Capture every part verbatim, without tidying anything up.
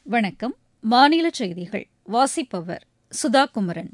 வணக்கம். மாநில செய்திகள் வாசிப்பவர் சுதா குமரன்.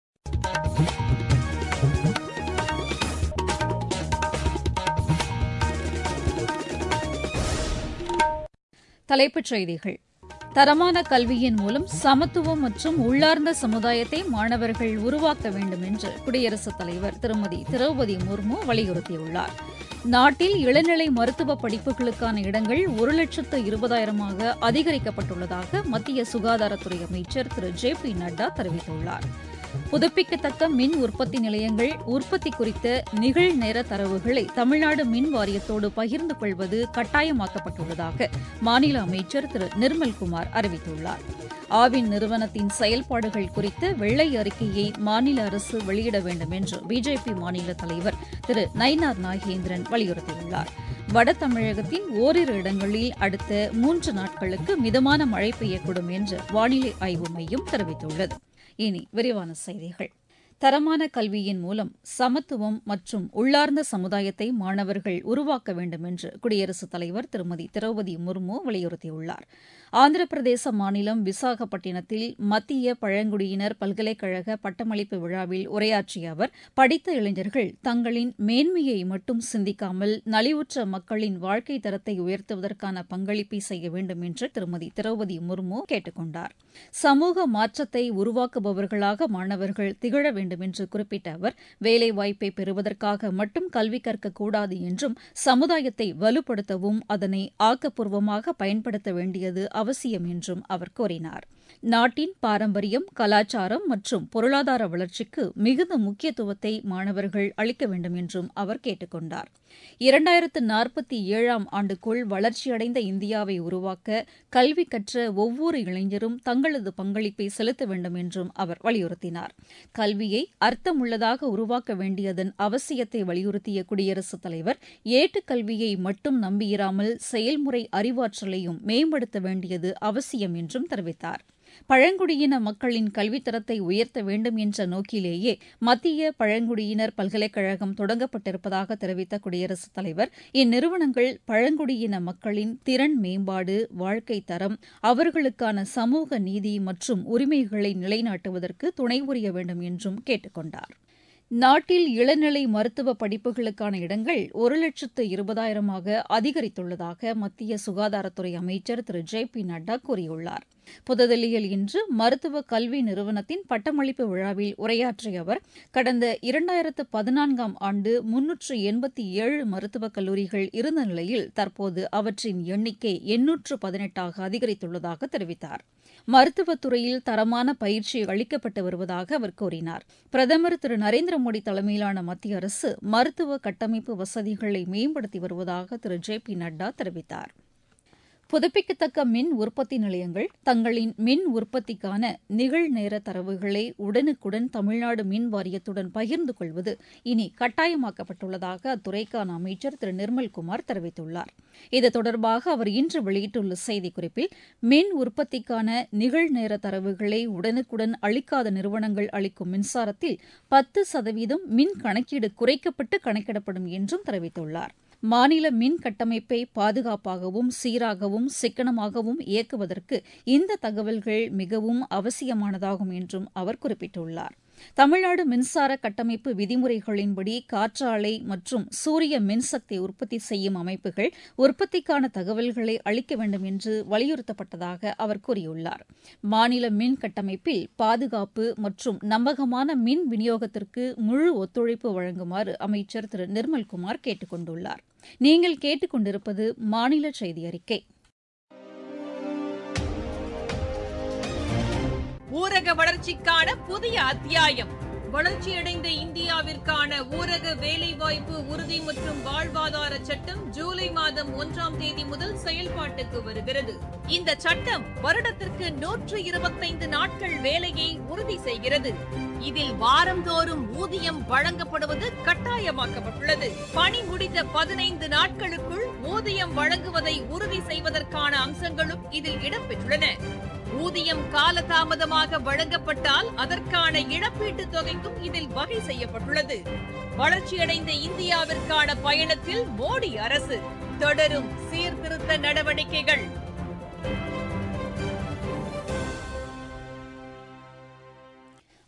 தலைப்புச் செய்திகள். தரமான கல்வியின் மூலம் சமத்துவம் மற்றும் உள்ளார்ந்த சமுதாயத்தை மாணவர்கள் உருவாக்க வேண்டும் என்று குடியரசுத் தலைவர் திருமதி திரௌபதி முர்மு வலியுறுத்தியுள்ளார். நாட்டில் இளநிலை மருத்துவ படிப்புகளுக்கான இடங்கள் ஒரு லட்சத்து இருபதாயிரமாக அதிகரிக்கப்பட்டுள்ளதாக மத்திய சுகாதாரத்துறை அமைச்சர் திரு ஜே பி நட்டா தெரிவித்துள்ளார். புதுப்பிக்கத்தக்க மின் உற்பத்தி நிலையங்கள் உற்பத்தி குறித்த நிகழ்நேர தரவுகளை தமிழ்நாடு மின் வாரியத்தோடு பகிர்ந்து கொள்வது கட்டாயமாக்கப்பட்டுள்ளதாக மாநில அமைச்சர் திரு நிர்மல்குமார் அறிவித்துள்ளார். ஆவின் நிறுவனத்தின் செயல்பாடுகள் குறித்த வெள்ளை அறிக்கையை மாநில அரசு வெளியிட வேண்டும் என்று பிஜேபி மாநில தலைவர் திரு நயினார் நாகேந்திரன் வலியுறுத்தியுள்ளார். வட தமிழகத்தின் ஓரிரு இடங்களில் அடுத்த மூன்று நாட்களுக்கு மிதமான மழை பெய்யக்கூடும் என்று வானிலை ஆய்வு மையம் தெரிவித்துள்ளது. இனி விரிவான செய்திகள். தரமான கல்வியின் மூலம் சமத்துவம் மற்றும் உள்ளார்ந்த சமுதாயத்தை மாணவர்கள் உருவாக்க வேண்டும் என்று குடியரசுத் தலைவர் திருமதி திரௌபதி முர்மு வலியுறுத்தியுள்ளார். ஆந்திர பிரதேச மாநிலம் விசாகப்பட்டினத்தில் மத்திய பழங்குடியினர் பல்கலைக்கழக பட்டமளிப்பு விழாவில் உரையாற்றிய அவர், படித்த இளைஞர்கள் தங்களின் மேன்மையை மட்டும் சிந்திக்காமல் நலிவுற்ற மக்களின் வாழ்க்கை தரத்தை உயர்த்துவதற்கான பங்களிப்பை செய்ய வேண்டும் என்று திருமதி திரௌபதி முர்மு கேட்டுக் கொண்டார். சமூக மாற்றத்தை உருவாக்குபவர்களாக மாணவர்கள் திகழ வேண்டும் என்று குறிப்பிட்ட அவர், வேலைவாய்ப்பை பெறுவதற்காக மட்டும் கல்வி கற்கக்கூடாது என்றும் சமுதாயத்தை வலுப்படுத்தவும் அதனை ஆக்கப்பூர்வமாக பயன்படுத்த வேண்டியது அவசியம் என்றும் அவர் கூறினார். நாட்டின் பாரம்பரியம், கலாச்சாரம் மற்றும் பொருளாதார வளர்ச்சிக்கு மிகுந்த முக்கியத்துவத்தை மாணவர்கள் அளிக்க வேண்டும் என்றும் அவர் கேட்டுக் கொண்டார். இரண்டாயிரத்து நாற்பத்தி ஏழாம் ஆண்டுக்குள் வளர்ச்சியடைந்த இந்தியாவை உருவாக்க கல்வி கற்ற ஒவ்வொரு இளைஞரும் தங்களது பங்களிப்பை செலுத்த வேண்டும் என்றும் அவர் வலியுறுத்தினார். கல்வியை அர்த்தமுள்ளதாக உருவாக்க வேண்டியதன் அவசியத்தை வலியுறுத்திய குடியரசுத் தலைவர், ஏட்டுக்கல்வியை மட்டும் நம்பியிராமல் செயல்முறை அறிவாற்றலையும் மேம்படுத்த வேண்டியது அவசியம் என்றும் தெரிவித்தார். பழங்குடியின மக்களின் கல்வித்தரத்தை உயர்த்த வேண்டும் என்ற நோக்கிலேயே மத்திய பழங்குடியினர் பல்கலைக்கழகம் தொடங்கப்பட்டிருப்பதாக தெரிவித்த குடியரசுத் தலைவர், இந்நிறுவனங்கள் பழங்குடியின மக்களின் திறன் மேம்பாடு, வாழ்க்கை தரம், அவர்களுக்கான சமூக நீதி மற்றும் உரிமைகளை நிலைநாட்டுவதற்கு துணை புரிய வேண்டும் என்றும் கேட்டுக் கொண்டார். நாட்டில் இளநிலை மருத்துவ படிப்புகளுக்கான இடங்கள் ஒரு லட்சத்து இருபதாயிரமாக அதிகரித்துள்ளதாக மத்திய சுகாதாரத்துறை அமைச்சர் திரு ஜே பி நட்டா கூறியுள்ளார். புதுதில்லியில் இன்று மருத்துவ கல்வி நிறுவனத்தின் பட்டமளிப்பு விழாவில் உரையாற்றிய அவர், கடந்த இரண்டாயிரத்து பதினான்காம் ஆண்டு முன்னூற்று எண்பத்தி ஏழு மருத்துவக் கல்லூரிகள் இருந்த நிலையில் தற்போது அவற்றின் எண்ணிக்கை எண்ணூற்று பதினெட்டாக அதிகரித்துள்ளதாக தெரிவித்தார். மருத்துவத்துறையில் தரமான பயிற்சி அளிக்கப்பட்டு வருவதாக அவர் கூறினார். பிரதமர் திரு நரேந்திர மோடி தலைமையிலான மத்திய அரசு மருத்துவ கட்டமைப்பு வசதிகளை மேம்படுத்தி வருவதாக திரு ஜே பி நட்டா தெரிவித்தார். புதுப்பிக்கத்தக்க மின் உற்பத்தி நிலையங்கள் தங்களின் மின் உற்பத்திக்கான நிகழ்நேர தரவுகளை உடனுக்குடன் தமிழ்நாடு மின் வாரியத்துடன் பகிர்ந்து கொள்வது இனி கட்டாயமாக்கப்பட்டுள்ளதாக அத்துறைக்கான அமைச்சர் திரு நிர்மல்குமார் தெரிவித்துள்ளார். இது தொடர்பாக அவர் இன்று வெளியிட்டுள்ள செய்திக்குறிப்பில், மின் உற்பத்திக்கான நிகழ்நேர தரவுகளை உடனுக்குடன் அளிக்காத நிறுவனங்கள் அளிக்கும் மின்சாரத்தில் பத்து சதவீதம் மின் கணக்கீடு குறைக்கப்பட்டு கணக்கிடப்படும் என்றும் தெரிவித்துள்ளார். மாநில மின் கட்டமைப்பை பாதுகாப்பாகவும் சீராகவும் சிக்கனமாகவும் இயக்குவதற்கு இந்த தகவல்கள் மிகவும் அவசியமானதாகும் என்றும் அவர் குறிப்பிட்டுள்ளார். தமிழ்நாடு மின்சார கட்டமைப்பு விதிமுறைகளின்படி காற்றாலை மற்றும் சூரிய மின்சக்தி உற்பத்தி செய்யும் அமைப்புகள் உற்பத்திக்கான தகவல்களை அளிக்க வேண்டும் என்று வலியுறுத்தப்பட்டதாக அவர் கூறியுள்ளார். மாநில மின் கட்டமைப்பில் பாதுகாப்பு மற்றும் நம்பகமான மின் விநியோகத்திற்கு முழு ஒத்துழைப்பு வழங்குமாறு அமைச்சர் திரு நிர்மல்குமார் கேட்டுக் கொண்டுள்ளார். நீங்கள் கேட்டுக் கொண்டிருப்பது மாநில செய்தி அறிக்கை. ஊரக வளர்ச்சிக்கான புதிய அத்தியாயம். வளர்ச்சியடைந்த இந்தியாவிற்கான ஊரக வேலைவாய்ப்பு உறுதி மற்றும் வாழ்வாதார சட்டம் ஜூலை மாதம் ஒன்றாம் தேதி முதல் செயல்பாட்டுக்கு வருகிறது. இந்த சட்டம் வருடத்திற்கு நூற்று இருபத்தைந்து நாட்கள் வேலையை உறுதி செய்கிறது. இதில் வாரந்தோறும் ஊதியம் வழங்கப்படுவது கட்டாயமாக்கப்பட்டுள்ளது. பணி முடிந்த பதினைந்து நாட்களுக்குள் ஊதியம் வழங்குவதை உறுதி செய்வதற்கான அம்சங்களும் இதில் இடம்பெற்றுள்ளன. ஊதியம் காலதாமதமாக வழங்கப்பட்டால் அதற்கான இழப்பீட்டுத் தொகைக்கும் இதில் வகை செய்யப்பட்டுள்ளது. வளர்ச்சியடைந்த இந்தியாவிற்கான பயணத்தில் மோடி அரசு தொடரும் சீர்திருத்த நடவடிக்கைகள்.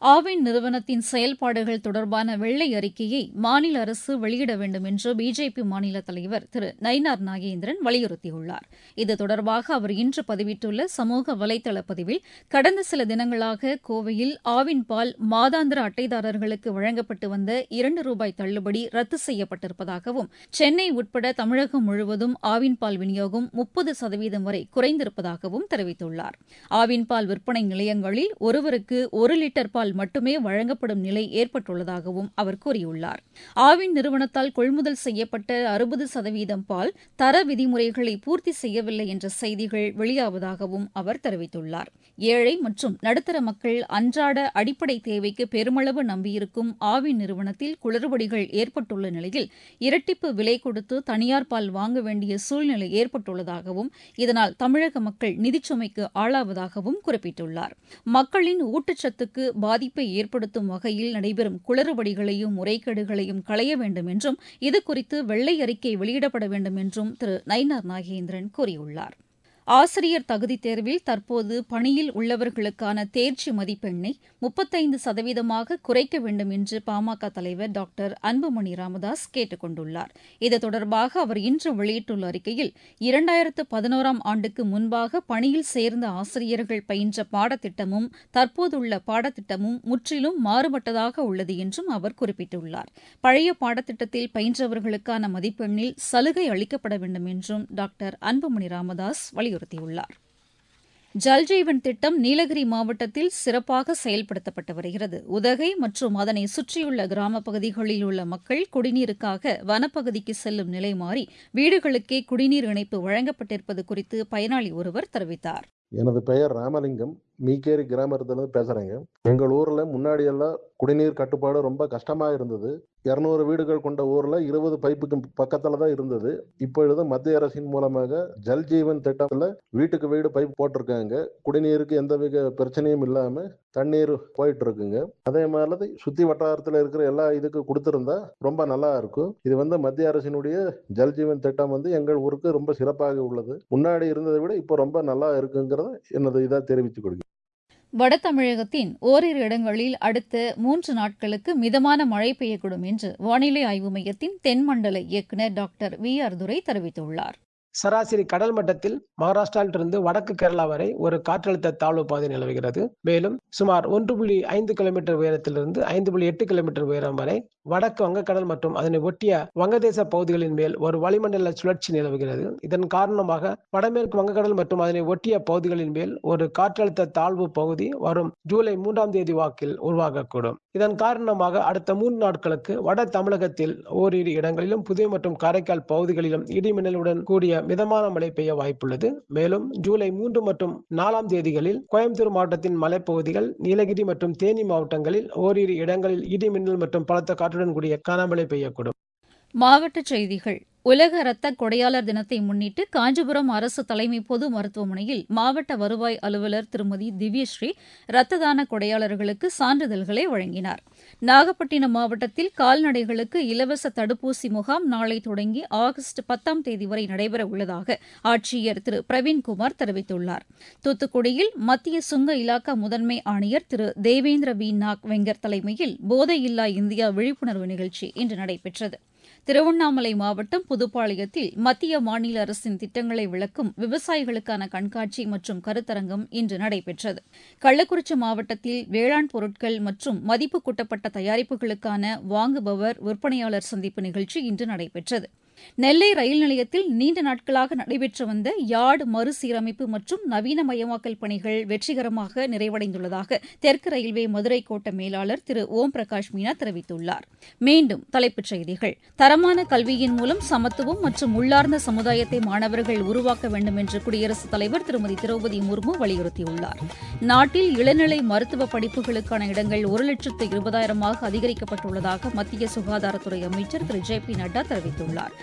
ஆவின் நிறுவனத்தின் செயல்பாடுகள் தொடர்பான வெள்ளை அறிக்கையை மாநில அரசு வெளியிட வேண்டும் என்று பிஜேபி மாநில தலைவர் திரு நயினார் நாகேந்திரன் வலியுறுத்தியுள்ளார். இது தொடர்பாக அவர் இன்று பதிவிட்டுள்ள சமூக வலைதள பதிவில், கடந்த சில தினங்களாக கோவையில் ஆவின் பால் மாதாந்திர அட்டைதாரர்களுக்கு வழங்கப்பட்டு வந்த இரண்டு ரூபாய் தள்ளுபடி ரத்து செய்யப்பட்டிருப்பதாகவும், சென்னை உட்பட தமிழகம் முழுவதும் ஆவின் பால் விநியோகம் முப்பது சதவீதம் வரை குறைந்திருப்பதாகவும் தெரிவித்துள்ளார். ஆவின் பால் விற்பனை நிலையங்களில் ஒருவருக்கு ஒரு லிட்டர் பால் மட்டுமே வழங்கப்படும் நிலை ஏற்பட்டுள்ளதாகவும் அவர் கூறியுள்ளார். ஆவின் நிறுவனத்தால் கொள்முதல் செய்யப்பட்ட அறுபது சதவீதம் பால் தர விதிமுறைகளை பூர்த்தி செய்யவில்லை என்ற செய்திகள் வெளியாவதாகவும் அவர் தெரிவித்துள்ளார். ஏழை மற்றும் நடுத்தர மக்கள் அன்றாட அடிப்படை தேவைக்கு பெருமளவு நம்பியிருக்கும் ஆவின் நிறுவனத்தில் குளறுபடிகள் ஏற்பட்டுள்ள நிலையில் இரட்டிப்பு விலை கொடுத்து தனியார் பால் வாங்க வேண்டிய சூழ்நிலை ஏற்பட்டுள்ளதாகவும், இதனால் தமிழக மக்கள் நிதிச்சுமைக்கு ஆளாவதாகவும் குறிப்பிட்டுள்ளார். மக்களின் ஊட்டச்சத்துக்கு பாதிப்பை ஏற்படுத்தும் வகையில் நடைபெறும் குளறுபடிகளையும் முறைகேடுகளையும் களைய வேண்டும் என்றும், இதுகுறித்து வெள்ளை அறிக்கை வெளியிடப்பட வேண்டும் என்றும் திரு நயினார் நாகேந்திரன் கூறியுள்ளார். ஆசிரியர் தகுதித் தேர்வில் தற்போது பணியில் உள்ளவர்களுக்கான தேர்ச்சி மதிப்பெண்ணை முப்பத்தைந்து சதவீதமாக குறைக்க வேண்டும் என்று பாமக தலைவர் டாக்டர் அன்புமணி ராமதாஸ் கேட்டுக் கொண்டுள்ளார். இது தொடர்பாக அவர் இன்று வெளியிட்டுள்ள அறிக்கையில், இரண்டாயிரத்து பதினோராம் ஆண்டுக்கு முன்பாக பணியில் சேர்ந்த ஆசிரியர்கள் பயின்ற பாடத்திட்டமும் தற்போதுள்ள பாடத்திட்டமும் முற்றிலும் மாறுபட்டதாக உள்ளது என்றும் அவர் குறிப்பிட்டுள்ளார். பழைய பாடத்திட்டத்தில் பயின்றவர்களுக்கான மதிப்பெண்ணில் சலுகை அளிக்கப்பட வேண்டும் என்றும் டாக்டர் அன்புமணி ராமதாஸ் வலியுறுத்தியுள்ளார். வலியுறுத்தியுள்ளார். ஜல்ஜீவன் திட்டம் நீலகிரி மாவட்டத்தில் சிறப்பாக செயல்படுத்தப்பட்டு வருகிறது. உதகை மற்றும் அதனை சுற்றியுள்ள கிராமப் பகுதிகளில் உள்ள மக்கள் குடிநீருக்காக வனப்பகுதிக்கு செல்லும் நிலை மாறி வீடுகளுக்கே குடிநீர் இணைப்பு வழங்கப்பட்டிருப்பது குறித்து பயனாளி ஒருவர் தெரிவித்தார். எனது பெயர் ராமலிங்கம், மீக்கேரி கிராமத்திலிருந்து பேசுறேங்க. எங்கள் ஊர்ல முன்னாடி எல்லாம் குடிநீர் கட்டுப்பாடு ரொம்ப கஷ்டமா இருந்தது. இருநூறு வீடுகள் கொண்ட ஊர்ல இருபது பைப்புக்கு பக்கத்துல தான் இருந்தது. இப்பொழுது மத்திய அரசின் மூலமாக ஜல் ஜீவன் திட்டத்துல வீட்டுக்கு வீடு பைப் போட்டிருக்காங்க. குடிநீருக்கு எந்த வித பிரச்சனையும் இல்லாம தண்ணீர் போயிட்டு இருக்குங்க. அதே மாதிரி சுத்தி வட்டாரத்துல இருக்கிற எல்லா இதுக்கு கொடுத்திருந்தா ரொம்ப நல்லா இருக்கும். இது வந்து மத்திய அரசினுடைய ஜல் ஜீவன் திட்டம் வந்து எங்கள் ஊருக்கு ரொம்ப சிறப்பாக உள்ளது. முன்னாடி இருந்ததை விட இப்போ ரொம்ப நல்லா இருக்குங்கிறத எனது இதா தெரிவித்துக் கொள்கிறேன். வட தமிழகத்தின் ஓரிரு இடங்களில் அடுத்த மூன்று நாட்களுக்கு மிதமான மழை பெய்யக்கூடும் என்று வானிலை ஆய்வு மையத்தின் தென்மண்டல இயக்குநர் டாக்டர் வி ஆர் துரை தெரிவித்துள்ளார். சராசரி கடல் மட்டத்தில் மகாராஷ்டிராவிலிருந்து வடக்கு கேரளா வரை ஒரு காற்றழுத்த தாழ்வு பாதை நிலவுகிறது. மேலும் சுமார் ஒன்று புள்ளி ஐந்து கிலோமீட்டர் உயரத்திலிருந்து ஐந்து புள்ளி எட்டு கிலோமீட்டர் உயரம் வரை வடக்கு வங்கக்கடல் மற்றும் அதனை ஒட்டிய வங்கதேச பகுதிகளின் மேல் ஒரு வளிமண்டல சுழற்சி நிலவுகிறது. இதன் காரணமாக வடமேற்கு வங்கக்கடல் மற்றும் அதனை ஒட்டிய பகுதிகளின் மேல் ஒரு காற்றழுத்த தாழ்வு பகுதி வரும் ஜூலை மூன்றாம் தேதி வாக்கில் உருவாகக்கூடும். இதன் காரணமாக அடுத்த மூன்று நாட்களுக்கு வட தமிழகத்தில் ஓரிரு இடங்களிலும் புதுவை மற்றும் காரைக்கால் பகுதிகளிலும் இடிமின்னலுடன் கூடிய மிதமான மழை பெய்ய வாய்ப்புள்ளது. மேலும் ஜூலை மூன்று மற்றும் நாலாம் தேதிகளில் கோயம்புத்தூர் மாவட்டத்தின் மலைப்பகுதிகள், நீலகிரி மற்றும் தேனி மாவட்டங்களில் ஓரிரு இடங்களில் இடிமின்னல் மற்றும் பலத்த காற்றுடன் கூடிய கனமழை பெய்யக்கூடும். மாவட்டச் செய்திகள். உலக இரத்த கொடையாளர் தினத்தை முன்னிட்டு காஞ்சிபுரம் அரசு தலைமை பொது மருத்துவமனையில் மாவட்ட வருவாய் அலுவலர் திருமதி திவ்யஸ்ரீ இரத்த தான கொடையாளர்களுக்கு சான்றிதழ்களை வழங்கினார். நாகப்பட்டினம் மாவட்டத்தில் கால்நடைகளுக்கு இலவச தடுப்பூசி முகாம் நாளை தொடங்கி ஆகஸ்ட் பத்தாம் தேதி வரை நடைபெற உள்ளதாக ஆட்சியர் திரு பிரவீன்குமார் தெரிவித்துள்ளார். தூத்துக்குடியில் மத்திய சுங்க இலாக்கா முதன்மை ஆணையர் திரு தேவேந்திர வி நாக் வெங்கர் தலைமையில் போதையில்லா இந்தியா விழிப்புணர்வு நிகழ்ச்சி இன்று நடைபெற்றது. திருவண்ணாமலை மாவட்டம் புதுப்பாளையத்தில் மத்திய மாநில அரசின் திட்டங்களை விளக்கும் விவசாயிகளுக்கான கண்காட்சி மற்றும் கருத்தரங்கம் இன்று நடைபெற்றது. கள்ளக்குறிச்சி மாவட்டத்தில் வேளாண் பொருட்கள் மற்றும் மதிப்பு கூட்டப்பட்ட தயாரிப்புகளுக்கான வாங்குபவர் விற்பனையாளர் சந்திப்பு நிகழ்ச்சி இன்று நடைபெற்றது. நெல்லை ரயில் நிலையத்தில் நீண்ட நாட்களாக நடைபெற்று வந்த யார்டு மறுசீரமைப்பு மற்றும் நவீனமயமாக்கல் பணிகள் வெற்றிகரமாக நிறைவடைந்துள்ளதாக தெற்கு ரயில்வே மதுரை கோட்ட மேலாளர் திரு ஓம் பிரகாஷ் மீனா தெரிவித்துள்ளார். மீண்டும் தலைப்புச் செய்திகள். தரமான கல்வியின் மூலம் சமத்துவம் மற்றும் உள்ளார்ந்த சமுதாயத்தை மாணவர்கள் உருவாக்க வேண்டும் என்று குடியரசுத் தலைவர் திருமதி திரௌபதி முர்மு வலியுறுத்தியுள்ளார். நாட்டில் இளநிலை மருத்துவ படிப்புகளுக்கான இடங்கள் ஒரு லட்சத்து இருபதாயிரமாக அதிகரிக்கப்பட்டுள்ளதாக மத்திய சுகாதாரத்துறை அமைச்சர் திரு ஜே பி நட்டா தெரிவித்துள்ளார்.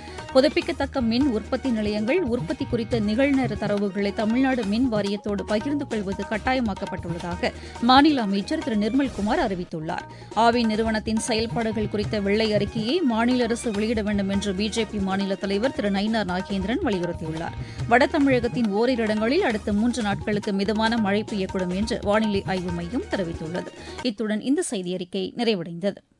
புதுப்பிக்கத்தக்க மின் உற்பத்தி நிலையங்கள் உற்பத்தி குறித்த நிகழ்நேர தரவுகளை தமிழ்நாடு மின் வாரியத்தோடு பகிர்ந்து கொள்வது கட்டாயமாக்கப்பட்டுள்ளதாக மாநில அமைச்சர் திரு நிர்மல்குமார் அறிவித்துள்ளார். ஆவி நிறுவனத்தின் செயல்பாடுகள் குறித்த வெள்ளை அறிக்கையை மாநில அரசு வெளியிட வேண்டும் என்று பிஜேபி மாநில தலைவர் திரு நயினார் நாகேந்திரன் வலியுறுத்தியுள்ளார். வட தமிழகத்தின் ஓரிரு இடங்களில் அடுத்த மூன்று நாட்களுக்கு மிதமான மழை பெய்யக்கூடும் என்று வானிலை ஆய்வு மையம் தெரிவித்துள்ளது. இத்துடன் இந்த செய்தியறிக்கை நிறைவடைந்தது.